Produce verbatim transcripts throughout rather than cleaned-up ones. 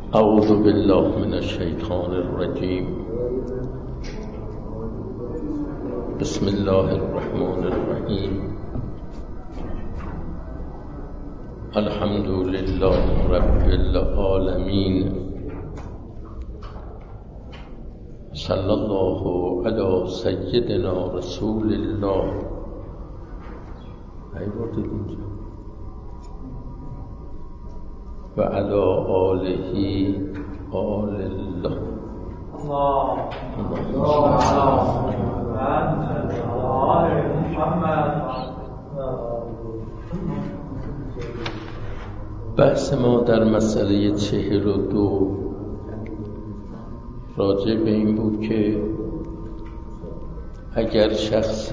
اعوذ بالله من الشیطان الرجیم. بسم الله الرحمن الرحیم. الحمد لله رب العالمین. صلی الله علی سیدنا رسول الله. و علی آله آل الله. بحث ما در مسئله چهل و دو راجع به این بود که اگر شخصی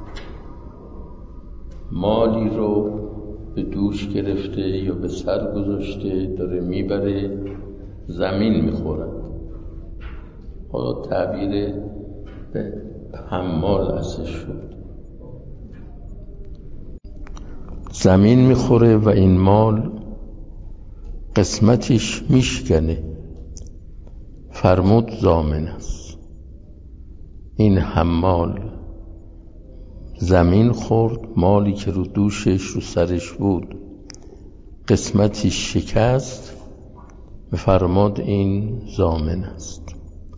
مالی رو به دوش گرفته یا به سر گذاشته داره میبره، زمین میخورد، حالا تعبیر به حمال ازش شد، زمین میخوره و این مال قسمتش میشکنه، فرمود ضامن است. این حمال زمین خورد، مالی که رو دوشش رو سرش بود قسمتش شکست، فرمود این ضامن است.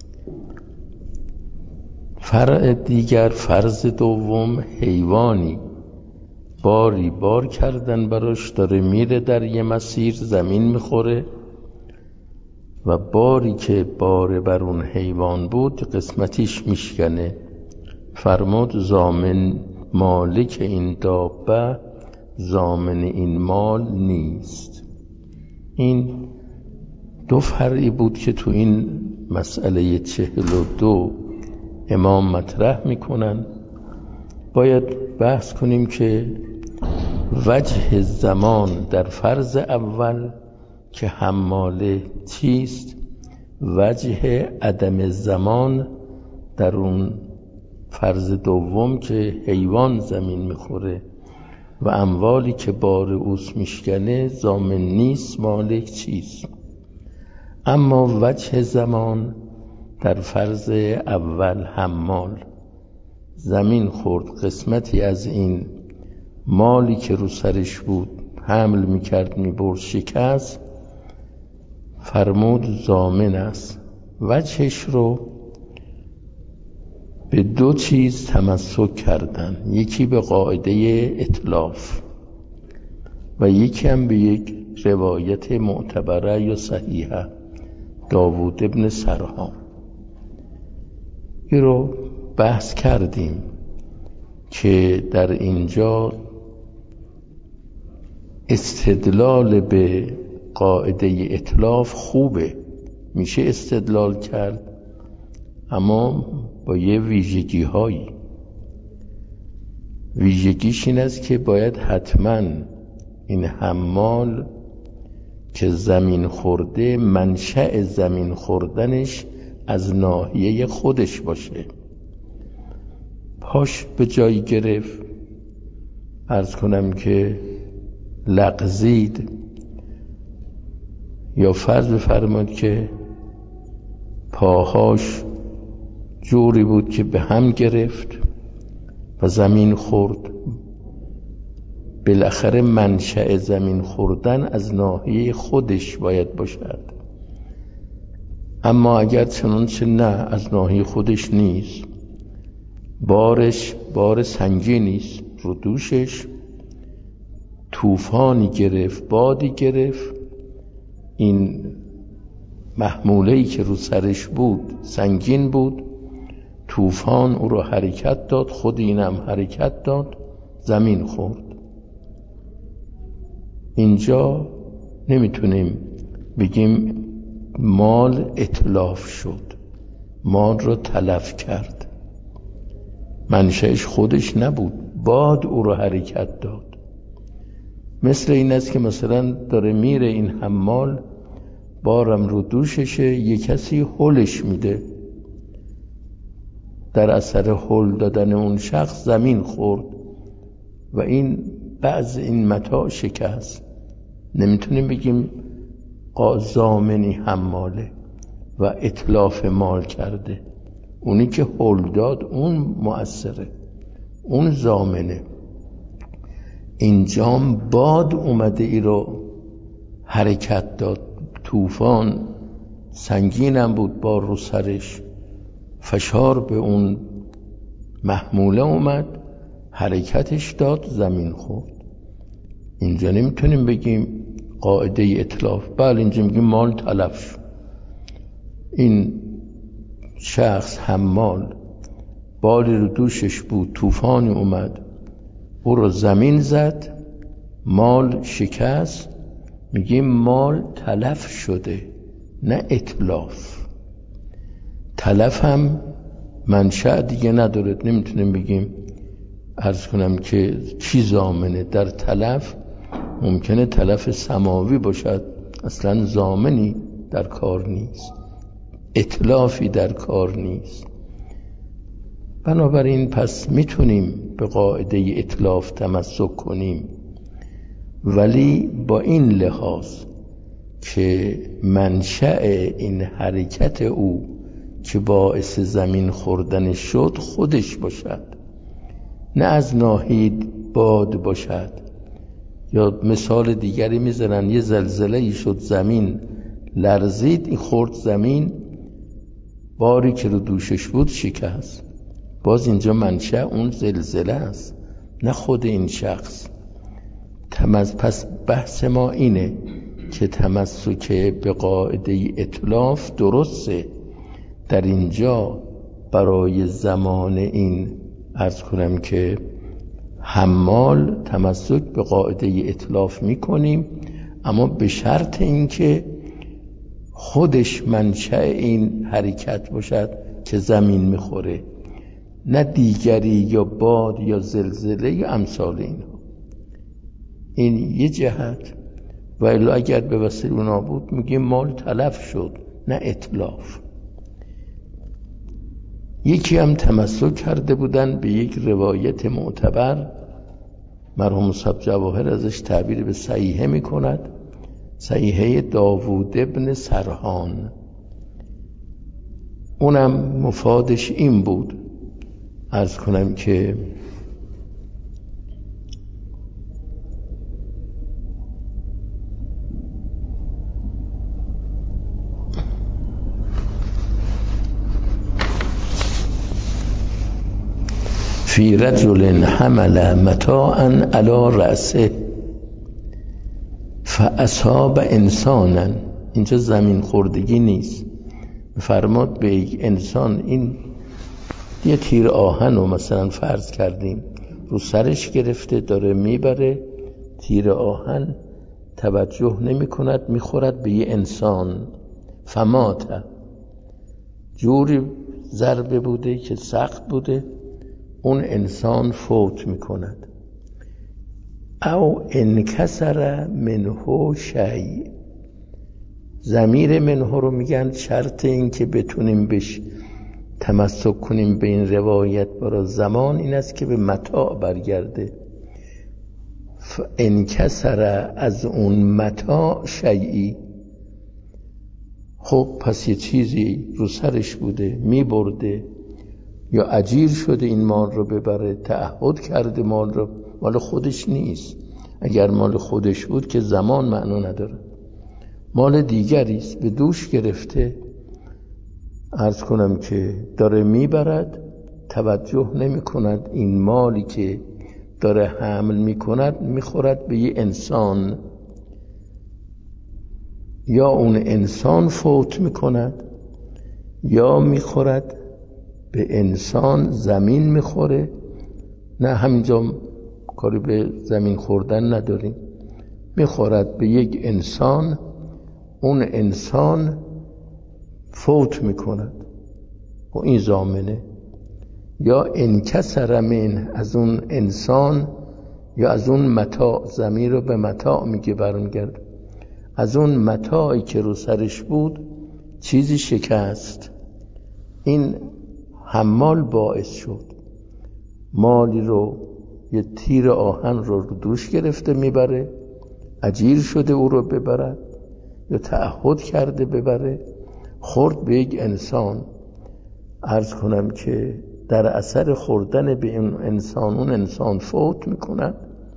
فرع دیگر، فرض دوم، حیوانی باری بار کردن براش، داره میره در یه مسیر، زمین میخوره و باری که بار بر اون حیوان بود قسمتیش میشکنه، فرمود ضامن مالک این دابه ضامن این مال نیست. این دو فرعی بود که تو این مسئله چهل و دو امام مطرح میکنن. باید بحث کنیم که وجه زمان در فرض اول که حماله چیست، وجه عدم زمان در اون فرض دوم که حیوان زمین میخوره و اموالی که بار اوس میشکنه ضامن نیست، مالک چیست. اما وجه زمان در فرض اول حمال زمین خورد، قسمتی از این مالی که رو سرش بود حمل میکرد میبرد شکست، فرمود ضامن است. وجهش رو به دو چیز تمسک کردن، یکی به قاعده اتلاف و یکی هم به یک روایت معتبره یا صحیحه داوود ابن سرهام. این رو بحث کردیم که در اینجا استدلال به قاعده اتلاف خوبه، میشه استدلال کرد، اما با یه ویژگی هایی. ویژگیش این است که باید حتما این حمال که زمین خورده منشأ زمین خوردنش از ناحیه خودش باشه. پاش به جایی گرفت، عرض کنم که لغزید، یا فرض بفرماد که پاهاش جوری بود که به هم گرفت و زمین خورد، بالاخره منشأ زمین خوردن از ناحیه خودش باید باشد. اما اگر چنانچه نه، از ناحیه خودش نیست، بارش بار سنگین نیست، رو دوشش طوفانی گرفت، بادی گرفت، این محموله‌ای که رو سرش بود سنگین بود، طوفان او رو حرکت داد، خود اینم حرکت داد، زمین خورد. اینجا نمیتونیم بگیم مال اتلاف شد، مال رو تلف کرد، منشأش خودش نبود، باد او رو حرکت داد. مثل این است که مثلا داره میره این حمال، بارم رو دوششه، یک کسی هلش میده، در اثر هل دادن اون شخص زمین خورد و این بعض این متاع شکست. نمیتونیم بگیم ضامنی حماله و اتلاف مال کرده، اونی که هل داد اون مؤثره، اون ضامنه. اینجام باد اومده ای رو حرکت داد، طوفان سنگینم بود بار رو سرش، فشار به اون محموله اومد، حرکتش داد، زمین خورد. اینجا نمیتونیم بگیم قاعده اتلاف، بله اینجا میگیم مال تلف شد. این شخص حمال باری رو دوشش بود، طوفانی اومد او رو زمین زد، مال شکست، میگیم مال تلف شده نه اتلاف. تلف هم منشأ دیگه نداره، نمیتونیم بگیم عرض کنم که چی ضامنه. در تلف ممکنه تلف سماوی باشد، اصلا ضامنی در کار نیست، اتلافی در کار نیست. بنابراین پس میتونیم به قاعده اتلاف تمسک کنیم، ولی با این لحاظ که منشأ این حرکت او که باعث زمین خوردن شد خودش باشد، نه از ناحیه باد باشد. یا مثال دیگری میزنن، یه زلزله ای شد، زمین لرزید، این خورد زمین، باری که رو دوشش بود شکست. باز اینجا منشأ اون زلزله است نه خود این شخص. تمز پس بحث ما اینه که تمسک به قاعده اتلاف درسته. در اینجا برای زمان این عرض کنم که حمال تمسک به قاعده اتلاف میکنیم، اما به شرط اینکه خودش منشأ این حرکت باشد که زمین میخوره، نه دیگری یا باد یا زلزله یا امثال اینها. این یه جهت. و الا اگر به وسیله اونا بود میگیم مال تلف شد نه اتلاف. یکی هم تمسک کرده بودن به یک روایت معتبر، مرحوم صاحب جواهر ازش تعبیر به صحیحه میکند، صحیحه داوود ابن سرحان. اونم مفادش این بود، عرض کنم که فی رجل حمل متاعا علی رأسه فاصاب انسانا. اینجا زمین خوردگی نیست، فرماد به یک انسان، این یه تیر آهن رو مثلا فرض کردیم رو سرش گرفته داره میبره، تیر آهن توجه نمی کند میخورد به یه انسان، فمات، جوری ضربه بوده که سخت بوده، اون انسان فوت میکند. او انکسر منه شیء، ضمیر منه رو میگن شرط این که بتونیم بهش تمسک کنیم به این روایت برای زمان این است که به متاع برگرده. انکسر از اون متاع شیئی، خب پس یه چیزی رو سرش بوده میبرده، یا اجیر شده این مال رو ببره، تعهد کرده مال رو، مال خودش نیست. اگر مال خودش بود که زمان معنا نداره، مال دیگری است، به دوش گرفته، عرض کنم که داره میبرد، توجه نمی کند این مالی که داره حمل می کند میخورد به یه انسان، یا اون انسان فوت می کند یا میخورد به انسان، زمین میخوره. نه همینجا کاری به زمین خوردن نداریم، میخورد به یک انسان، اون انسان فوت میکند و این ضامنه. یا انکسر من، از اون انسان یا از اون متاع، زمین رو به متاع میگه برمیگرد، از اون متاعی که رو سرش بود چیزی شکست، این حمال باعث شد مالی رو، یه تیر آهن رو رو دوش گرفته میبره، اجیر شده او رو ببرد، یا تعهد کرده ببره، خورد به یک انسان. عرض کنم که در اثر خوردن به این انسان اون انسان فوت میکنن،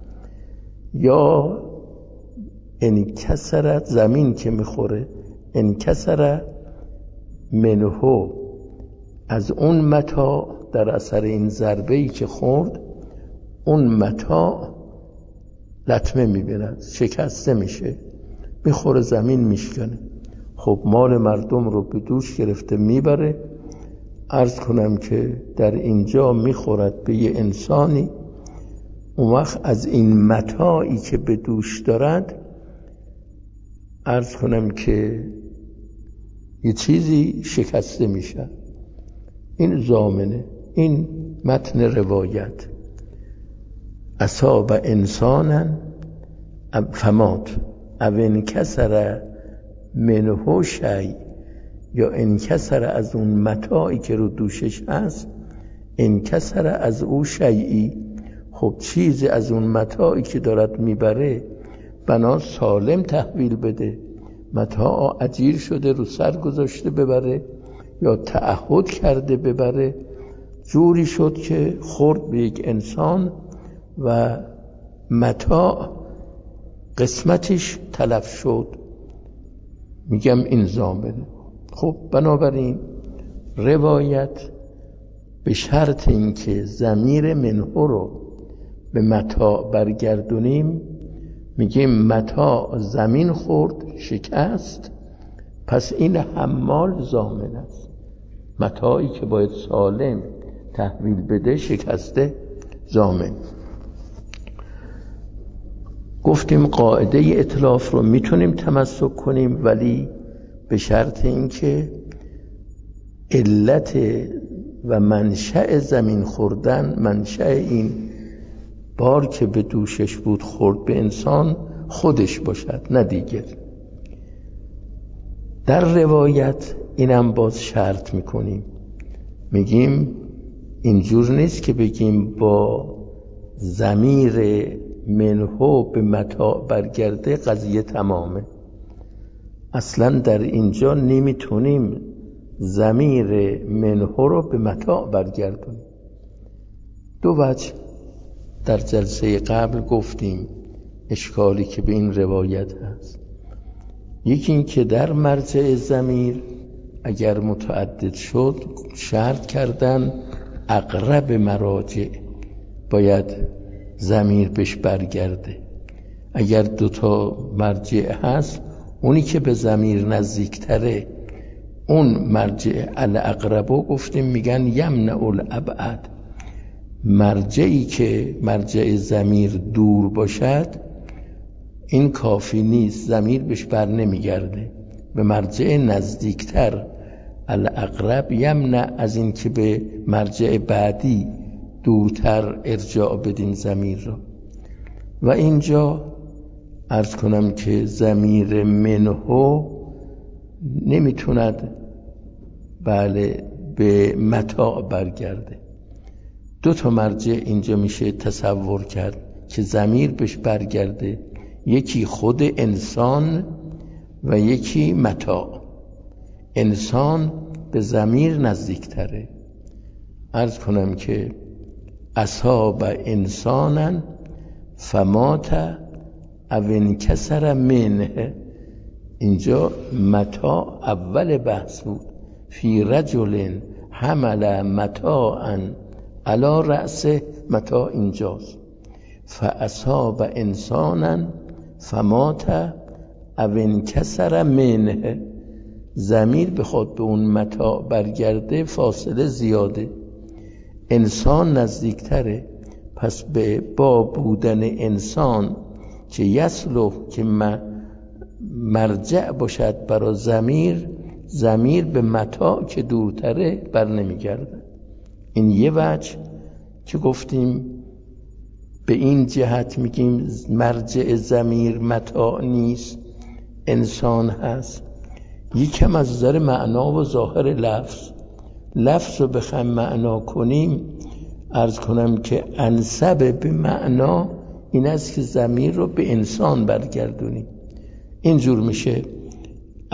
یا انکسرت، زمین که میخوره انکسر منهو، از اون متاع در اثر این ضربه‌ای که خورد اون متاع لطمه میبیند، شکسته میشه، میخوره زمین میشکنه. خب مال مردم رو به دوش گرفته میبره. عرض کنم که در اینجا میخورد به یه انسانی، اون وقت از این متاعی که به دوش دارد عرض کنم که یه چیزی شکسته میشه. این ضامنه، این متن روایت. اصاب انسانا فمات او انکسر منه شیء، یا انکسر از اون متاعی که رو دوشش هست، انکسر از او شیئی. خب چیزی از اون متاعی که دارد میبره بنا سالم تحویل بده، متاع اجیر شده رو سر گذاشته ببره یا تعهد کرده ببره، جوری شد که خورد به یک انسان و متاع قسمتش تلف شد، میگم این ضامنه. خب بنابراین روایت به شرط اینکه ضمیر منه رو به متاع برگردونیم، میگیم متاع زمین خورد شکست، پس این حمال ضامن است. متاعی که باید سالم تحویل بده شکسته ضامن. گفتیم قاعده اتلاف رو میتونیم تمسک کنیم، ولی به شرط اینکه علت و منشأ زمین خوردن، منشأ این بار که به دوشش بود خورد به انسان خودش باشد نه دیگر. در روایت اینم باز شرط میکنیم، میگیم اینجور نیست که بگیم با ضمیر منهو به متاع برگرده قضیه تمامه. اصلا در اینجا نمیتونیم ضمیر منهو رو به متاع برگردونیم. دو وجه در جلسه قبل گفتیم اشکالی که به این روایت هست. یکی این که در مرجع ضمیر اگر متعدد شد شرط کردن اقرب مراجع باید ضمیر بهش برگرده. اگر دوتا مرجع هست اونی که به ضمیر نزدیکتره اون مرجع الاقربو گفتیم میگن یمنع الابعد. مرجعی که مرجع ضمیر دور باشد این کافی نیست، ضمیر بهش بر نمیگرده. به مرجع نزدیکتر الاقرب یمنع از این که به مرجع بعدی دورتر ارجاع بدیم ضمیر را. و اینجا عرض کنم که ضمیر منهو نمیتوند بله به متاع برگرده. دو تا مرجع اینجا میشه تصور کرد که ضمیر بهش برگرده، یکی خود انسان و یکی متاع. انسان به ضمیر نزدیکتره. عرض کنم که اصاب انسانا فمات او انکسر منه، اینجا متاع اول بحث بود. فی رجل حمل متاعا علی رأسه، متاع اینجاست. فاصاب انسانا فمات او انکسر منه، ضمیر بخواد به اون متاع برگرده فاصله زیاده، انسان نزدیکتره. پس به با بودن انسان که یصلح که مرجع باشد برای ضمیر، ضمیر به متاع که دورتره بر نمیگرده. این یه وجه که گفتیم به این جهت میگیم مرجع ضمیر متاع نیست، انسان هست. یکم از نظر معنا و ظاهر لفظ لفظ رو بخوایم معنا کنیم، عرض کنم که انسب به معنا این است که ضمیر رو به انسان برگردونیم. اینجور میشه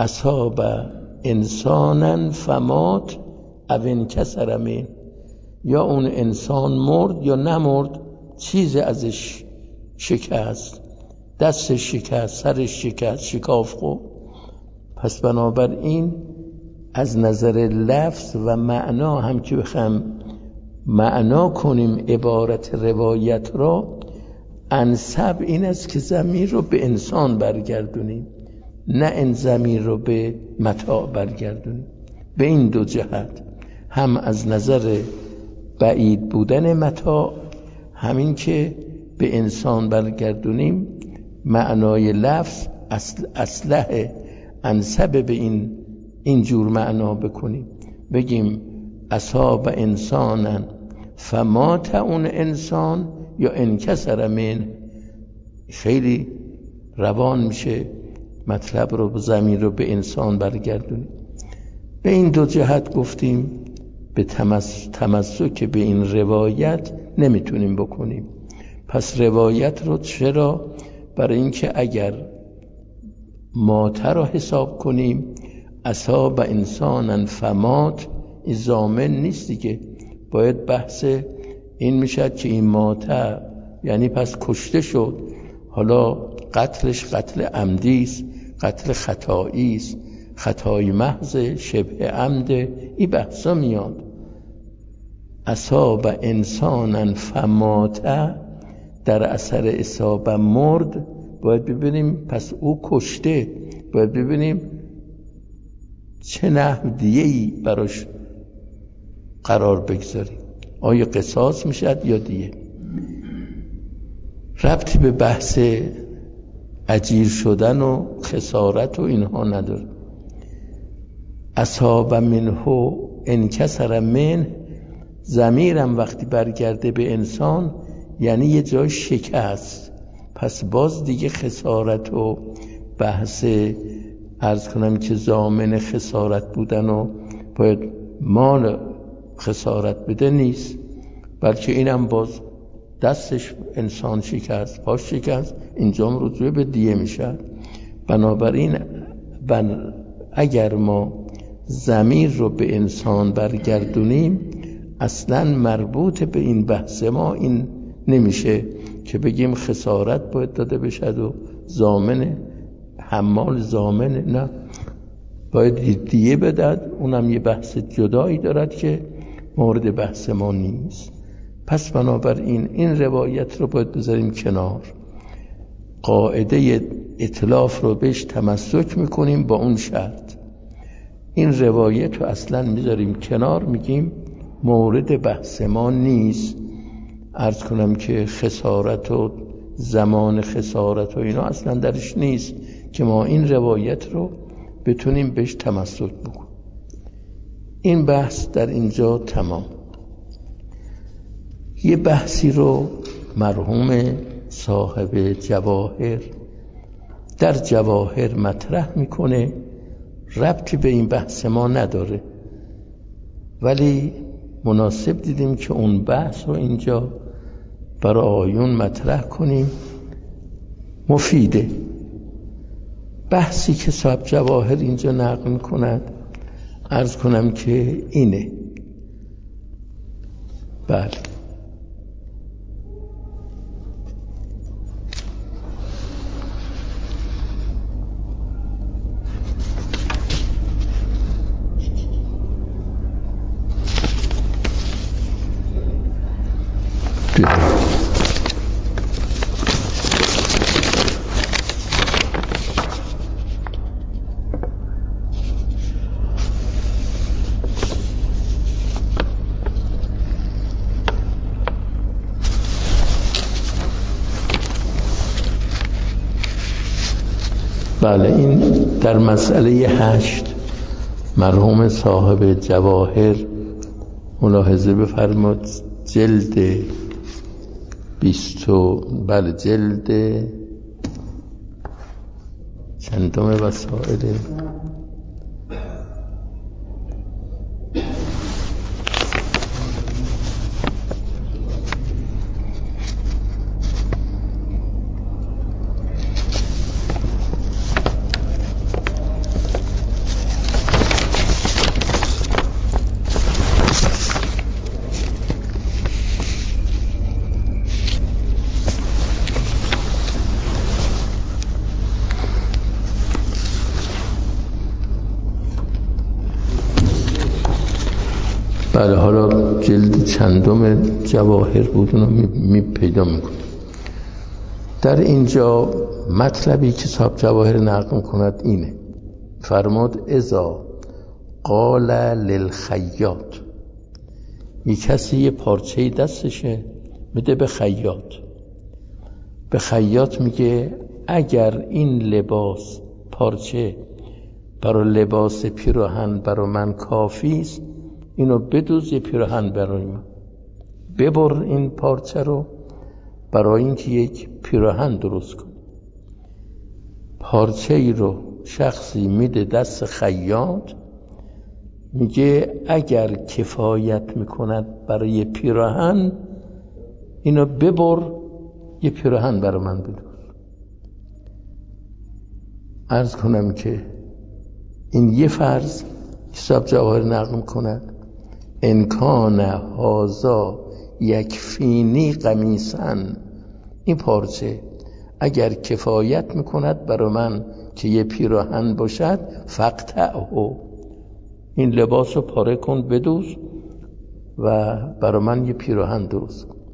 اصاب انسانا فمات او انکسر منه، یا اون انسان مرد یا نمرد، چیز ازش شکست، دستش شکست، سرش شکست، شکاف خورد. پس بنابراین از نظر لفظ و معنا هم که بخوام معنا کنیم عبارت روایت را، انسب این است که ضمیر رو به انسان برگردونیم، نه این ضمیر رو به متاع برگردونیم. به این دو جهت، هم از نظر بعید بودن متاع، همین که به انسان برگردونیم، معنای لفظ اصل اصله انسب به این اینجور معنا بکنیم، بگیم اصاب انسانا فمات اون انسان یا انکسر من، خیلی روان میشه مطلب رو، ضمیر رو به انسان برگردونیم. به این دو جهت گفتیم به تمسک به این روایت نمیتونیم بکنیم. پس روایت رو چرا؟ برای اینکه اگر مات را حساب کنیم، اصاب انسانا فمات، این ضامن نیست دیگه، باید بحث این میشد که این مات یعنی پس کشته شد، حالا قتلش قتل عمدی است، قتل خطایی است، خطای محض، شبه عمد، این بحثا میاد. اصاب انسانا فمات، در اثر اصابه مرد، باید ببینیم پس او کشته، باید ببینیم چه نحو دیه‌ای براش قرار بگذاریم، آیا قصاص میشد یا دیه. ربطی به بحث اجیر شدن و خسارت و اینها نداره. اصاب منه انکسر من، ضمیرم وقتی برگرده به انسان یعنی یه جای شکست، پس باز دیگه خسارت و بحث عرض کنم که ضامن خسارت بودن و باید مال خسارت بده نیست، بلکه اینم باز دستش انسان شکست، پاش شکست، اینجام رجوع به دیه میشه. بنابراین بن اگر ما ضمیر رو به انسان برگردونیم، اصلا مربوط به این بحث ما این نمیشه که بگیم خسارت باید داده بشد و ضامن حمال ضامن، نه، باید دیه بدد، اونم یه بحث جدایی دارد که مورد بحث ما نیست. پس بنابراین این روایت رو باید بذاریم کنار، قاعده اتلاف رو بهش تمسک میکنیم با اون شرط، این روایت رو اصلا میذاریم کنار، میگیم مورد بحث ما نیست. عرض کنم که خسارت و زمان خسارت و اینا اصلا درش نیست که ما این روایت رو بتونیم بهش تمسک بکنیم. این بحث در اینجا تمام. یه بحثی رو مرحوم صاحب جواهر در جواهر مطرح میکنه، ربطی به این بحث ما نداره، ولی مناسب دیدیم که اون بحث رو اینجا برای آیون مطرح کنیم، مفیده. بحثی که صاحب جواهر اینجا نقل میکند عرض کنم که اینه. بله، بله، این در مسئله هشت مرحوم صاحب جواهر ملاحظه بفرماد، جلد بیستو بله جلد چندم وسائل بله، حالا جلد چندم جواهر بود اونو می, می پیدا میکنه. در اینجا مطلبی که صاحب جواهر نقل کند اینه، فرمود اذا قال للخیاط، یک کسی یه پارچه دستشه میده به خیاط، به خیاط میگه اگر این لباس پارچه برای لباس پیراهن برای من کافی است، اینو بدوز یه پیراهن برای من، ببر این پارچه رو برای اینکه یک پیراهن درست کن. پارچه ای رو شخصی میده دست خیاط، میگه اگر کفایت میکند برای پیراهن، اینو ببر یه پیراهن برای من بدوز. عرض کنم که این یه فرض حساب جواهر نقل کند، انکان هازا یکفینی قمیصن، این پارچه اگر کفایت میکند برای من که یه پیراهن باشد، فقطعه، این لباس رو پاره کن بدوز و برای من یه پیراهن درست کن.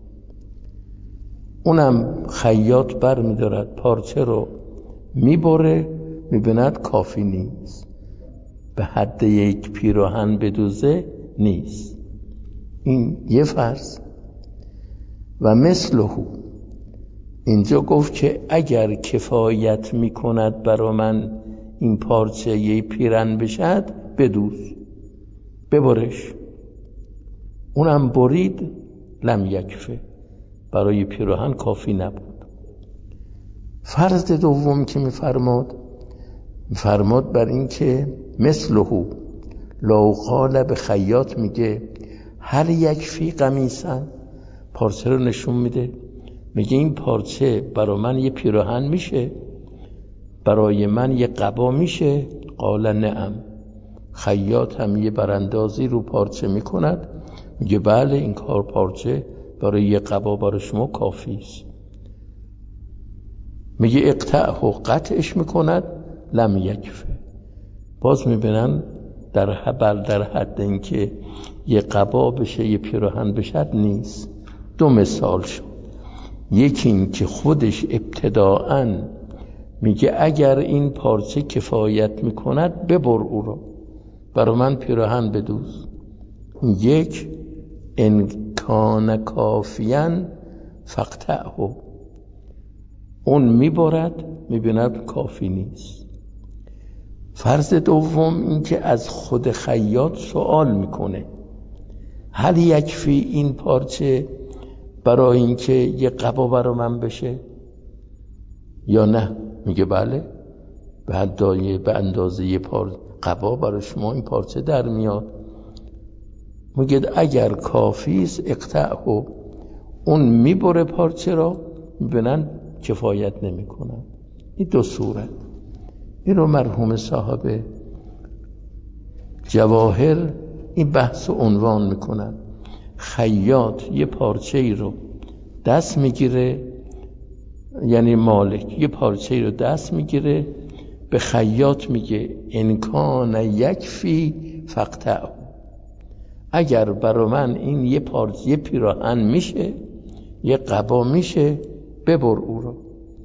اونم خیاط بر میدارد پارچه رو میبره، میبیند کافی نیست، به حد یک پیراهن بدوزه نیست. این یه فرض. و مثله، اینجا گفت که اگر کفایت میکند برای من این پارچه یه پیراهن بشد، بدوز، ببرش. اونم برید، لم یکفه، برای پیراهن کافی نبود. فرض دوم که میفرماد میفرماد بر این که مثله لو قال به خیاط، میگه هل یکفی قمیصن، پارچه رو نشون میده، میگه این پارچه برای من یه پیراهن میشه، برای من یه قبا میشه. قال نعم، خیاط هم یه براندازی رو پارچه میکند، میگه بله این کار پارچه برای یه قبا برای شما کافی است. میگه اقطعه، قطعش میکند، لم یکفه، باز میبینن در حبل در حد اینکه یه قبا بشه یه پیراهن بشد نیست. دو مثال شد، یکی این که خودش ابتداعاً میگه اگر این پارچه کفایت میکند ببر او رو، برای من پیراهن بدوز. یک ان کان کافیاً فقطعه، اون میبرد میبیند کافی نیست. فرض دوم این که از خود خیاط سوال میکنه هل یکفی این پارچه برای اینکه یه قبا برای من بشه یا نه؟ میگه بله، به حدای به اندازه یه پار قبا برای شما این پارچه در میاد. میگه اگر کافی است اقطعه، اون میبره پارچه را، میبینن کفایت نمیکنن. این دو صورت، این رو مرحوم صاحب جواهر این بحث عنوان میکنن. خیاط یه پارچه ای رو دست میگیره، یعنی مالک یه پارچه ای رو دست میگیره، به خیاط میگه انکان یکفی فقطعه، اگر برای من این یه پارچه یه پیراهن میشه، یه قبا میشه، ببر او رو.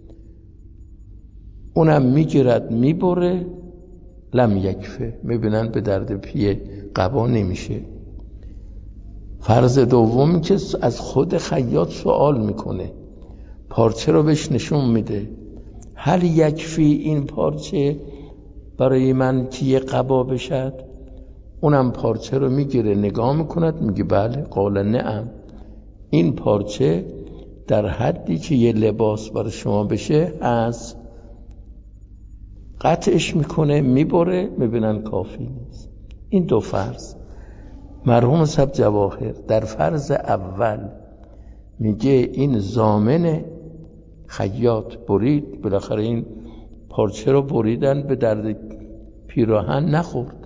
اونم میگیرد میبره، لم یکفه، میبینن به درد پی قبا نمیشه. فرض دومی که از خود خیاط سوال میکنه، پارچه رو بهش نشون میده، هل یکفی این پارچه برای من که یه قبا بشد؟ اونم پارچه رو میگیره نگاه میکند، میگه بله. قال نعم، این پارچه در حدی که یه لباس برای شما بشه هست. قطعش میکنه میبره، میبینن کافی نیست. این دو فرض. مرحوم صاحب جواهر در فرض اول میگه این ضامن خیاط برید، بالاخره این پارچه رو بریدن، به درد پیراهن نخورد.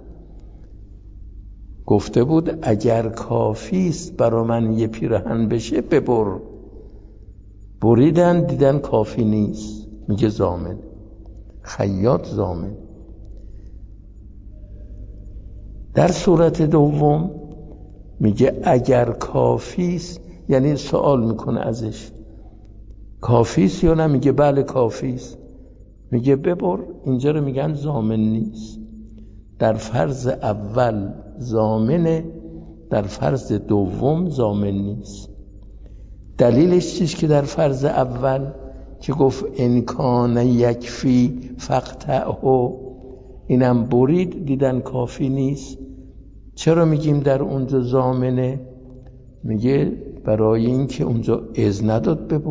گفته بود اگر کافی است برای من یه پیراهن بشه ببر. بریدن دیدن کافی نیست، میگه ضامن، خیاط ضامن. در صورت دوم میگه اگر کافیست، یعنی سوال میکنه ازش کافیست یا نه؟ میگه بله کافیست. میگه ببر. اینجا رو میگن ضامن نیست. در فرض اول ضامنه، در فرض دوم ضامن نیست. دلیلش چیست که در فرض اول که گفت انکان یکفی فقطعه، اینم برید، دیدن کافی نیست. چرا میگیم در اونجا ضامنه؟ میگه برای این که اونجا اذن نداد ببر.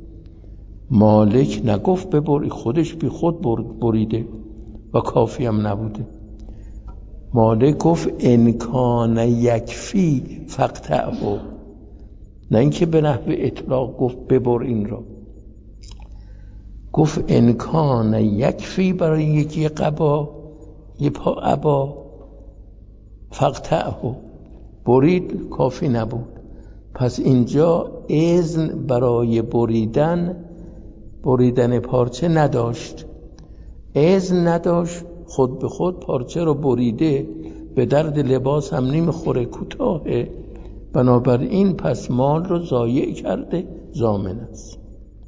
مالک نگفت ببر، خودش بی خود بریده و کافی هم نبوده. مالک گفت انکان یکفی فقطعه، نه اینکه به نحو اطلاق گفت ببر. این را گفت انکان یکفی برای یکی قبا، یه پا عبا، فقطعه برید، کافی نبود. پس اینجا اذن برای بریدن بریدن پارچه نداشت. اذن نداشت، خود به خود پارچه رو بریده، به درد لباس هم نمیخوره، کوتاهه. بنابراین پس مال رو ضایع کرده، ضامن است.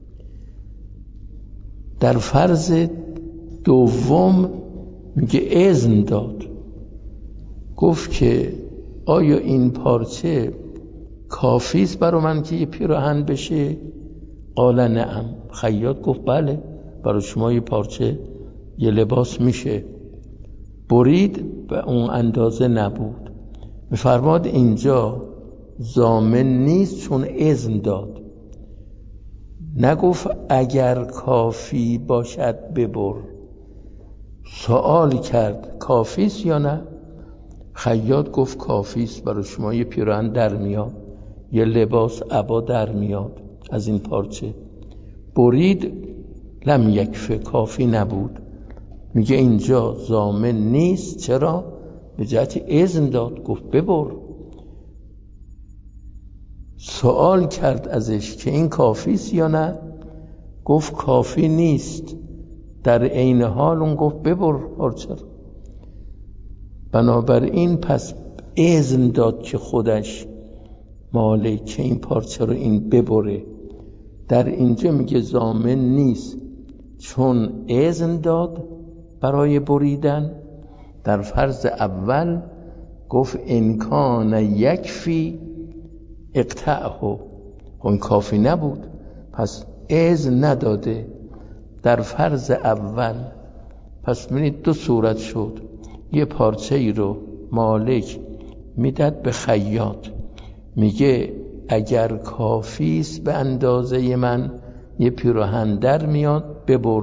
در فرض دوم میگه اذن داد، گفت که آیا این پارچه کافیست برای من که یه پیراهن بشه؟ قال نعم. خیاط گفت بله، برای شما یه پارچه یه لباس میشه. برید، به اون اندازه نبود. میفرماد اینجا ضامن نیست چون اذن داد. نگفت اگر کافی باشد ببر. سوال کرد کافیست یا نه؟ خیاط گفت کافیست، برای شما یه پیراهن در میاد، یه لباس عبا در میاد از این پارچه. برید، لم یکفه، کافی نبود. میگه اینجا ضامن نیست. چرا؟ به جهت اذن داد، گفت ببر. سوال کرد ازش که این کافیست یا نه؟ گفت کافی نیست. در عین حال اون گفت ببر پارچه. بنابراین پس اذن داد که خودش مالک که این پارچه رو این ببره. در اینجا میگه ضامن نیست چون اذن داد برای بریدن. در فرض اول گفت انکان یکفی اقطعه، اون کافی نبود، پس اذن نداده در فرض اول. پس ببینید دو صورت شد. یه پارچه ای رو مالک میداد به خیاط، میگه اگر کافیست به اندازه من یه پیراهن در میاد ببر.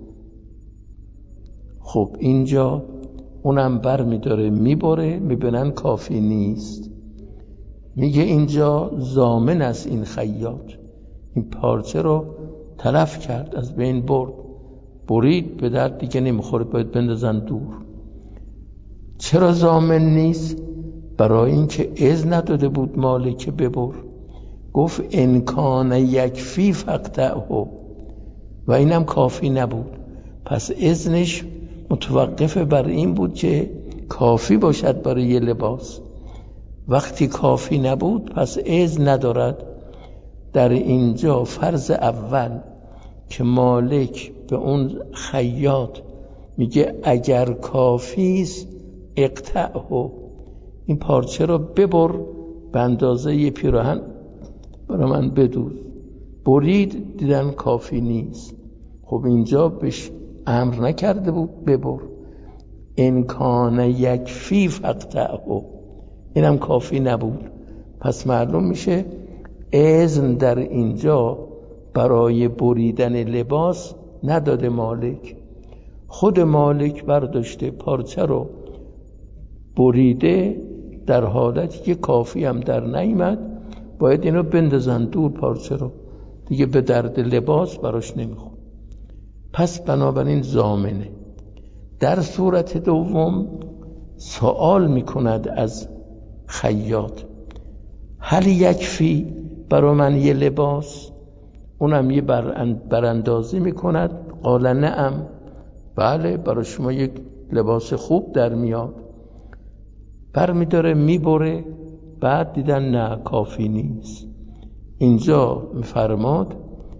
خب اینجا اونم بر میداره میبره، میبینن کافی نیست. میگه اینجا ضامن است این خیاط، این پارچه رو تلف کرد، از بین برد، برید، به درد دیگه نمیخوره، باید بندازن دور. چرا ضامن نیست؟ برای اینکه اذن نداده بود مالک ببر. گفت انکان یکفی فقطعه، و اینم کافی نبود. پس اذنش متوقف بر این بود که کافی باشد برای یه لباس. وقتی کافی نبود پس اذن ندارد. در اینجا فرض اول که مالک به اون خیاط میگه اگر کافیست اقطعه، این پارچه رو ببر، به اندازه یه پیراهن برای من بدوز. برید، دیدن کافی نیست. خب اینجا بهش امر نکرده بود ببر. انکان یکفی فقطعه، اینم کافی نبود. پس معلوم میشه اذن در اینجا برای بریدن لباس نداده مالک. خود مالک برداشته پارچه رو بریده، در حالتی که کافی هم در نیامد، باید اینو بندازن دور، پارچه رو دیگه به درد لباس براش نمیخوره. پس بنابراین ضامنه. در صورت دوم سوال میکند از خیاط هل یکفی برای من یه لباس؟ اونم یه براندازی میکند. قال نعم، بله برای شما یک لباس خوب در میاد. بر میداره میبره، بعد دیدن نه کافی نیست. اینجا میفرماد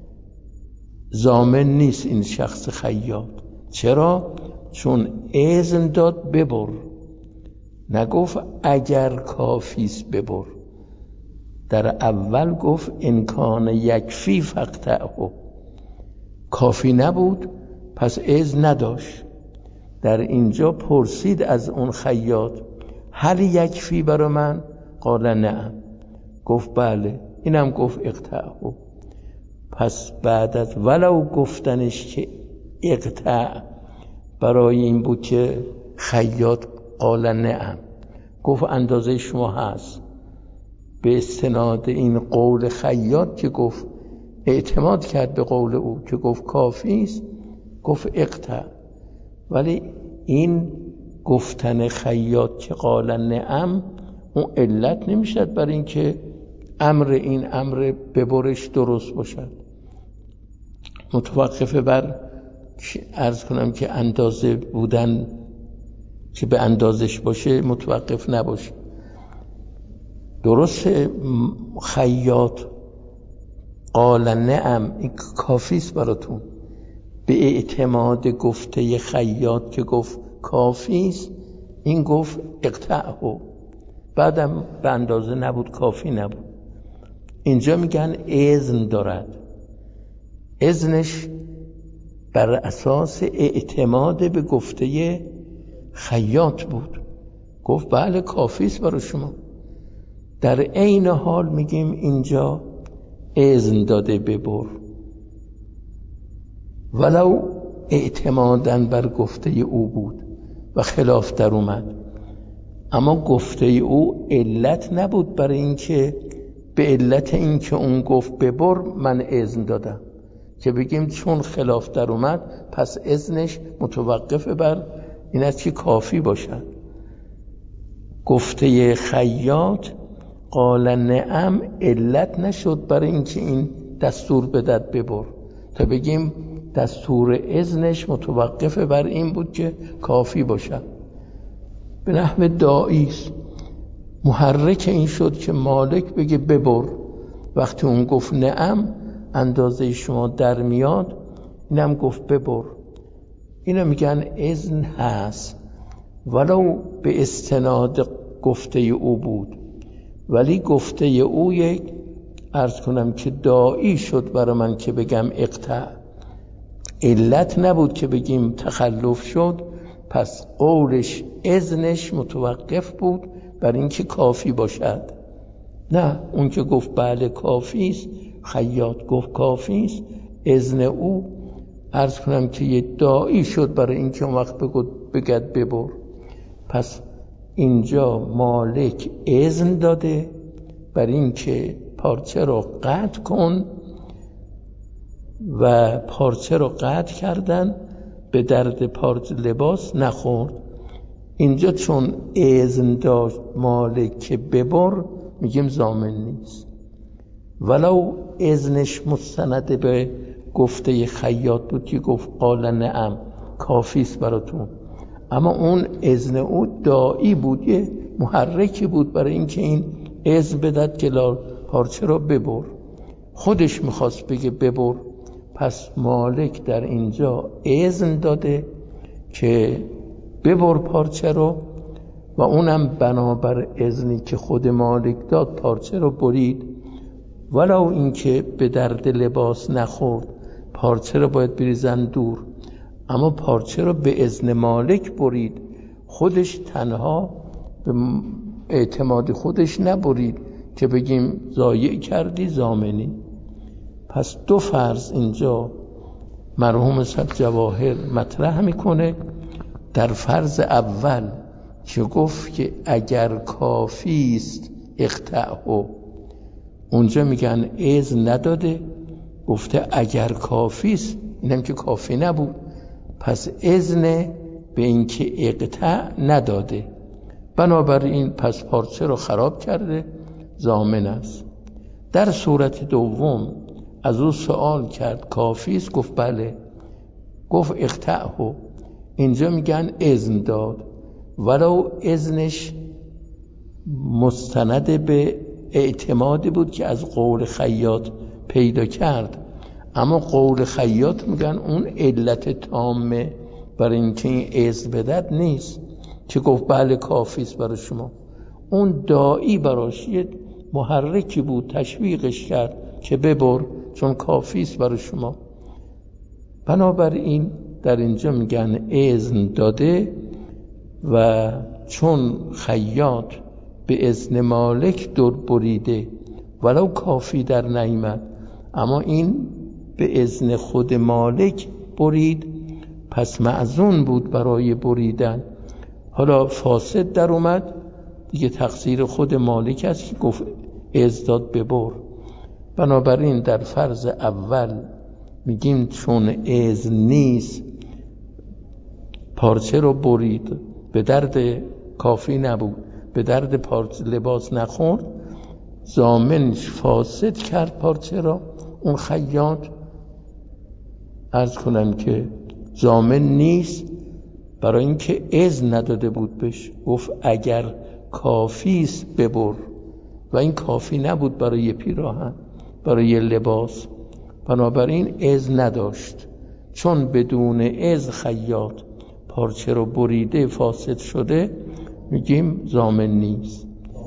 ضامن نیست این شخص خیاط. چرا؟ چون اذن داد ببر، نگفت اگر کافیست ببر. در اول گفت امکان یکفی فقطعه، کافی نبود پس اذن نداشت. در اینجا پرسید از اون خیاط هل یکفی برای من؟ قال نعم، گفت بله. اینم گفت اقطعه. پس بعد از ولو گفتنش که اقطع برای این بود که خیاط قال نعم، گفت اندازه شما هست. به استناد این قول خیاط که گفت اعتماد کرد به قول او که گفت کافی است، گفت اقطع. ولی این گفتن خیاط که قال نعم اون علت نمیشد برای این که امر این امر ببرش درست باشد. متوقف بر عرض کنم که اندازه بودن که به اندازش باشه متوقف نباشه. درست خیاط قال نعم این کافیست براتون، به اعتماد گفته خیاط که گفت کافیست این گفت اقطعه، بعدم به اندازه نبود، کافی نبود. اینجا میگن اذن دارد. اذنش بر اساس اعتماد به گفته خیاط بود، گفت بله کافیست برای شما. در عین حال میگیم اینجا اذن داده ببر، ولو اعتماداً بر گفته او بود و خلاف در اومد، اما گفته او علت نبود برای اینکه به علت اینکه اون گفت ببر من اذن دادم، که بگیم چون خلاف در اومد پس اذنش متوقف بر این است که کافی باشد. گفته خیاط قال نعم علت نشد برای اینکه این دستور بدد ببر، تا بگیم دستور اذنش متوقف بر این بود که کافی باشد. به نحو داعی محرک این شد که مالک بگه ببر، وقتی اون گفت نعم اندازه شما در میاد، اینم گفت ببر. اینو میگن اذن هست ولو به استناد گفته او بود، ولی گفته او یک عرض کنم که داعی شد برای من که بگم اقطع، علت نبود که بگیم تخلف شد. پس قولش اذنش متوقف بود بر اینکه کافی باشد. نه اون که گفت بله کافی است، خیاط گفت کافی است، اذن او عرض کنم که یه داعی شد برای اینکه اون وقت بگد ببر. پس اینجا مالک اذن داده بر اینکه پارچه رو قطع کن و پارچه رو قطع کردن به درد پارچه لباس نخورد. اینجا چون اذن داشت مالک که ببر میگیم ضامن نیست، ولو اذنش مستند به گفته خیاط بود که گفت قال نعم کافیست براتون، اما اون اذن او داعی بود، یه محرکی بود برای اینکه این اذن بدد که پارچه رو ببر. خودش میخواست بگه ببر، پس مالک در اینجا اذن داده که ببر پارچه رو، و اونم بنابر اذنی که خود مالک داد پارچه رو برید، ولو اینکه به درد لباس نخورد، پارچه رو باید بریزن دور، اما پارچه رو به اذن مالک برید، خودش تنها به اعتماد خودش نبرید که بگیم ضایع کردی ضامنی. پس دو فرض اینجا مرحوم صاحب جواهر مطرح میکنه. در فرض اول که گفت که اگر کافی است اقطعه، اونجا میگن اذن نداده، گفته اگر کافی است، اینم که کافی نبود، پس اذن به اینکه اقطع نداده، بنابراین پس پارچه رو خراب کرده، ضامن است. در صورت دوم از او سوال کرد کافی است، گفت بله، گفت اقطعه، اینجا میگن اذن داد، ولو اذنش مستند به اعتمادی بود که از قول خیاط پیدا کرد، اما قول خیاط میگن اون علت تامه برای اینکه این اذن بدد نیست که گفت بله کافیست برای شما. اون داعی براش یه محرکی بود، تشویقش کرد که ببر چون کافیست برای شما. بنابراین در اینجا میگن اذن داده و چون خیاط به اذن مالک در بریده ولو کافی در نیامد، اما این به اذن خود مالک برید پس معزون بود برای بریدن. حالا فاسد در اومد دیگه تقصیر خود مالک است که گفت اذن داد ببر. بنابراین در فرض اول میگیم چون اذن نیست پارچه رو برید، به درد کافی نبود، به درد پارچه لباس نخورد، ضامنش فاسد کرد پارچه را. اون خیاط عرض کنم که ضامن نیست برای اینکه اذن نداده بود بهش، گفت اگر کافیست ببر و این کافی نبود برای پیراهن، برای لباس، بنابراین اذن نداشت. چون بدون اذن خیاط پارچه رو بریده فاسد شده میگیم ضامن نیست.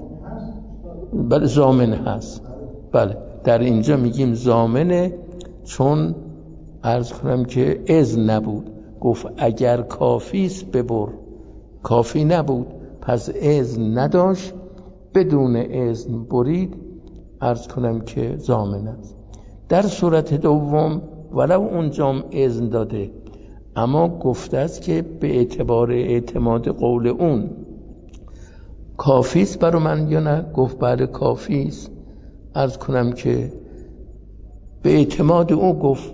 بله ضامن هست، بله در اینجا میگیم ضامنه، چون عرض کنم که اذن نبود، گفت اگر کافیست ببر، کافی نبود پس اذن نداشت، بدون اذن برید، عرض کنم که ضامن است. در صورت دوم ولو اونجام اذن داده اما گفته است که به اعتبار اعتماد قول اون کافیست برای من یا نه، گفت بله کافیست، عرض کنم که به اعتماد او گفت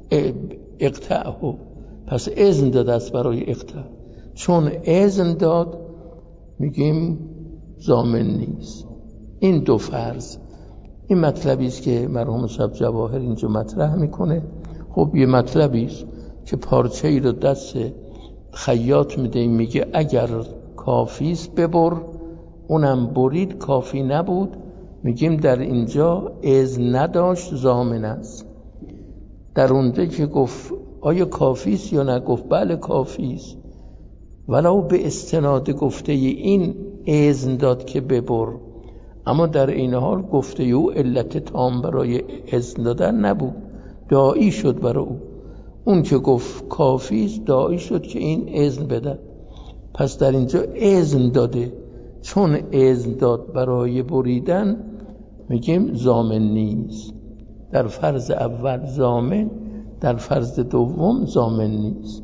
اقطعه، پس اذن داده است برای اقطاع. چون اذن داد میگیم ضامن نیست. این دو فرض، این مطلبی است که مرحوم صاحب جواهر اینجا مطرح میکنه. خب یه مطلبی است که پارچه ای رو دست خیاط میده، میگه اگر کافیست ببر، اونم برید کافی نبود، میگیم در اینجا اذن نداشت، ضامن است. در اونجا که گفت آیا کافیست یا نه، گفت بله کافیست، ولو به استناد گفته این اذن داد که ببر، اما در این حال گفته او علت تام برای اذن دادن نبود، داعی شد برای او. اون که گفت کافیست داعی شد که این اذن بده، پس در اینجا اذن داده، چون اذن داد برای بریدن میگیم ضامن نیست. در فرض اول ضامن، در فرض دوم ضامن نیست.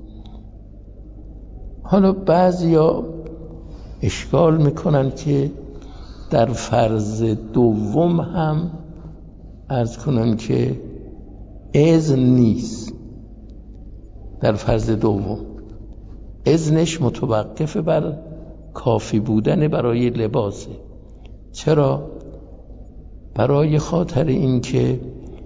حالا بعضیا اشکال میکنن که در فرض دوم هم عرض کنن که اذن نیست. در فرض دوم اذنش متوقف بر کافی بودن برای لباسه. چرا؟ برای خاطر اینکه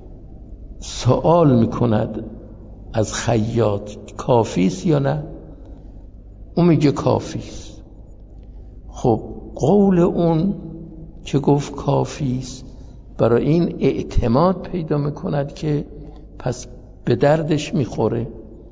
سوال میکند از خیاط کافیست یا نه، اون میگه کافیست. خب قول اون که گفت کافیست برای این اعتماد پیدا میکند که پس به دردش میخوره،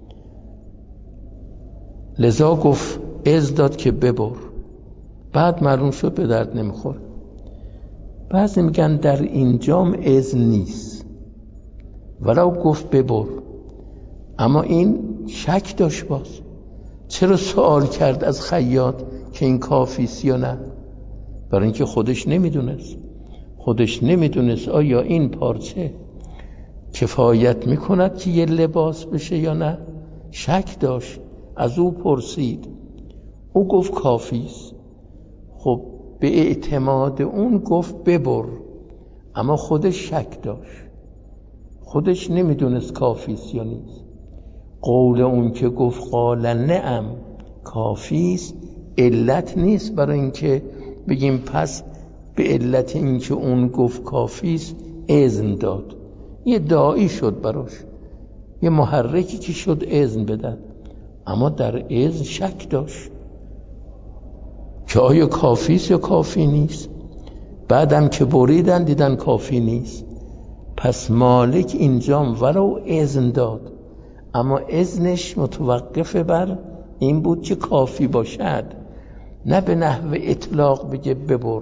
لذا گفت اذن داد که ببر، بعد معلوم شد به درد نمیخوره. بعضی میگن در اینجام اذن نیست ولو گفت ببر، اما این شک داشت. باز چرا سوال کرد از خیاط که این کافیست یا نه؟ برای اینکه خودش نمیدونست خودش نمیدونست آیا این پارچه کفایت میکند که یه لباس بشه یا نه. شک داشت، از او پرسید، او گفت کافیست. خب به اعتماد اون گفت ببر، اما خودش شک داشت، خودش نمیدونست کافیست یا نیست. قول اون که گفت قال نعم کافیست علت نیست برای اینکه بگیم پس به علت اینکه اون گفت کافیست اذن داد. یه داعی شد براش، یه محرکی که شد اذن بدن، اما در اذن شک داشت. که آیا کافیست یا کافی نیست. بعدم که بریدن دیدن کافی نیست. پس مالک اینجام ولو اذن داد، اما اذنش متوقف بر این بود که کافی باشد، نه به نحو اطلاق بگه ببر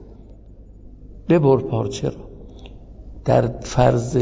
ببر پارچه را. در فرض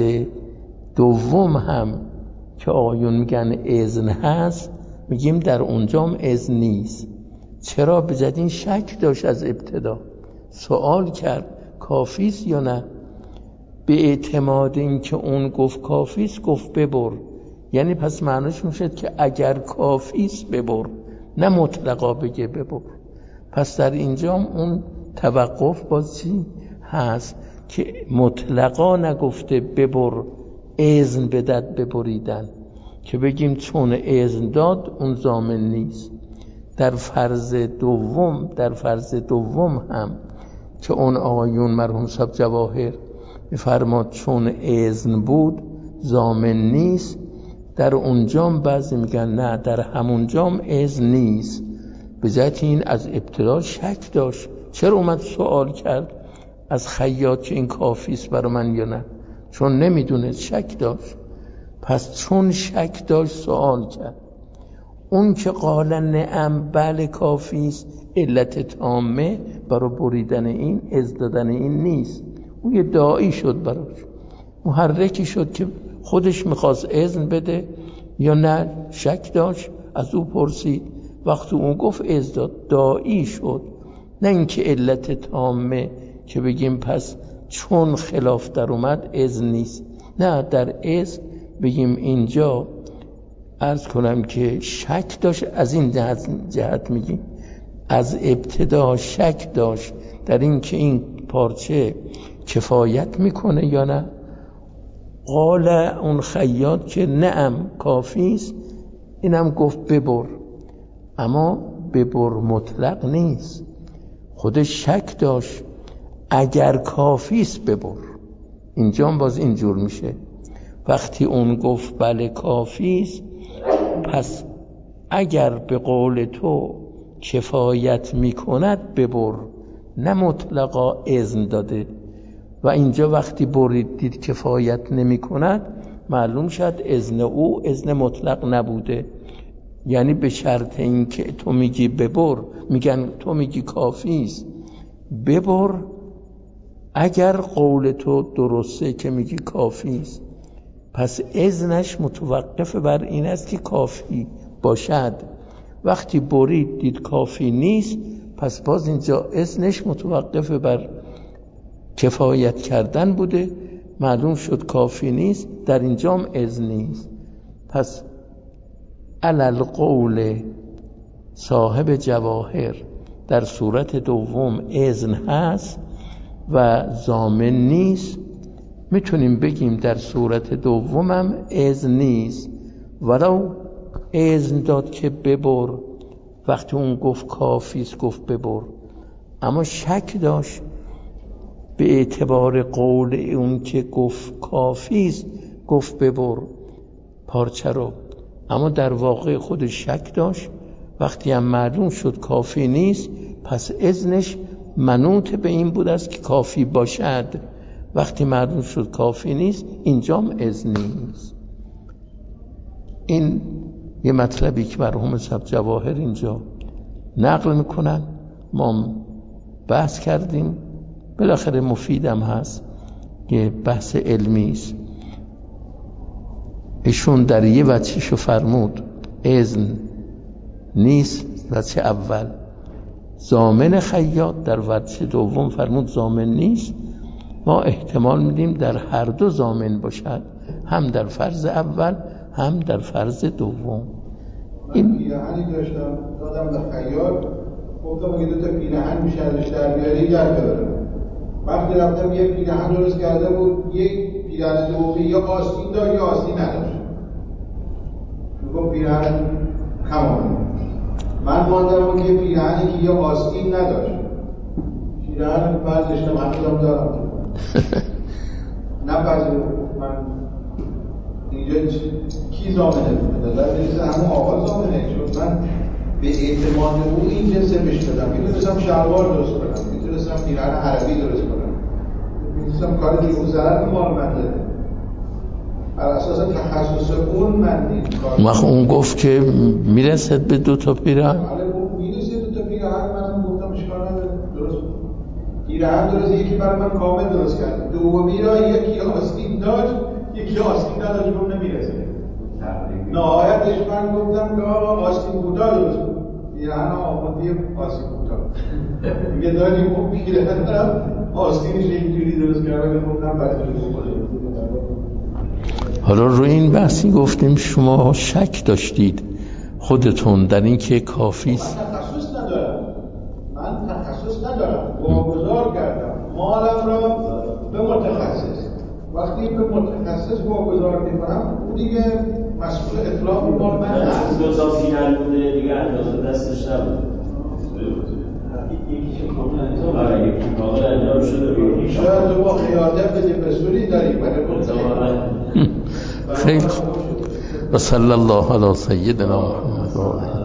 دوم هم که آیون میگن اذن هست، میگیم در اونجام اذن نیست. چرا؟ بجدین شک داشت از ابتدا، سوال کرد کافیست یا نه. به اعتماد این که اون گفت کافیست گفت ببر، یعنی پس معنیش میشد که اگر کافیست ببر، نه مطلقا بگه ببر. پس در اینجام اون توقف بازی هست که مطلقا نگفته ببر اذن بدد ببریدن، که بگیم چون اذن داد اون ضامن نیست. در فرض دوم در فرض دوم هم که اون آقایون مرحوم صاحب جواهر میفرماد چون اذن بود ضامن نیست، در اونجام بعضی میگن نه، در همونجام اذن نیست. به جهت این از ابتدا شک داشت. چرا اومد سوال کرد از خیاط که این کافیست برای من یا نه؟ چون نمیدونه، شک داشت. پس چون شک داشت سوال کرد. اون که قال نعم بله کافیست، علت تامه برای بریدن این از دادن این نیست. اون یه داعی شد براش، محرکی شد که خودش میخواست اذن بده یا نه، شک داشت، از او پرسید، وقتی اون گفت اذن داد، داعی شد. نه اینکه علت تامه که بگیم پس چون خلاف در اومد اذن نیست. نه، در اذن بگیم اینجا عرض کنم که شک داشت. از این جهت, جهت میگیم از ابتدا شک داشت در این که این پارچه کفایت میکنه یا نه. قال اون خیاط که نعم کافیست، اینم گفت ببر، اما ببر مطلق نیست. خودش شک داشت اگر کافیست ببر. اینجا باز اینجور میشه، وقتی اون گفت بله کافیست، پس اگر به قول تو کفایت میکند ببر، نه مطلقا اذن داده. و اینجا وقتی برید دید کفایت نمی کند، معلوم شد اذن او اذن مطلق نبوده. یعنی به شرط این که تو میگی ببر، میگن تو میگی کافیست ببر، اگر قول تو درسته که میگی کافیست، پس اذنش متوقف بر این است که کافی باشد. وقتی برید دید کافی نیست، پس باز اینجا اذنش متوقف بر کفایت کردن بوده، معلوم شد کافی نیست، در اینجام اذن نیست. پس علل قول صاحب جواهر در صورت دوم اذن هست و ضامن نیست. میتونیم بگیم در صورت دومم اذن نیست، ولو اذن داد که ببر، وقتی اون گفت کافیست گفت ببر، اما شک داشت به اعتبار قول اون که گفت کافیست گفت ببر پارچه رو، اما در واقع خودش شک داشت. وقتی هم معلوم شد کافی نیست، پس اذنش منوط به این بود است که کافی باشد. وقتی معلوم شد کافی نیست، اینجام اذن نیست. این یه مطلبی که مرحوم صاحب جواهر اینجا نقل میکنن، ما بحث کردیم، بالاخره مفیدم هست، یه بحث علمی است. ایشون در یه وجهشو فرمود اذن نیست، وجه اول. ضامن خیاط در وجه دوم فرمود ضامن نیست. ما احتمال میدیم در هر دو ضامن باشد، هم در فرض اول هم در فرض دوم. این پیراهنی داشتم دادم به خیاط، گفتم اگه دو تا پیراهن میشه ازش در بیاری گرد ببرم. وقتی رفتم یه پیراهن درست کرده بود، یک پیراهن دومی یا آستین داشت یا آستین نداشت. میگم پیراهن کمانه. من ماندم اون که پیراهنی که یه آستین نداشت. پیراهن برداشتم هنوزم دارم. نپذیرم من اینجا کی زامنه؟ در نمیشه همون آقا زامنه، چون من به اعتماد او این جنس بهش بدم. میتونستم شلوار درست کنم، میتونستم پیرهن عربی درست کنم، میتونستم کار دیگه مال من داده بر اساس تخصص اون من این کار. مخ اون گفت که میرسد به دو تا پیرهن. بله میرسه دو تا پیرهن. منم گفتم اشکال نداره درست پیرهن درست. یکی برای من کامل درست کرد، دومی را یکی آستین داشت یکی آستین نداشت، اون نمیرسه. نهایتش من گفتم که آقا آستین کوتاه درست کن. پیرهن آمادی آستین کوتاه میگه داریم اون پیرهن دارم آستینش اینجوری درست کرده. گفتم بچه حالا روی این بحثی گفتیم شما شک داشتید خودتون در این که کافی است. من تخصص ندارم، من تخصص ندارم، واگذار کردم مالم را به متخصص. وقتی به متخصص واگذار میکنم اون دیگه مسئول اطلاق مال من هست. دو تا فینال بوده دیگه اندازه دستش نبود. یکی که کامل آره یکی کامل انجام شده. شاید تو با خیاطه بدی مسئولی داری برای خیلی خوب. و صلی الله علی سیدنا محمد و آله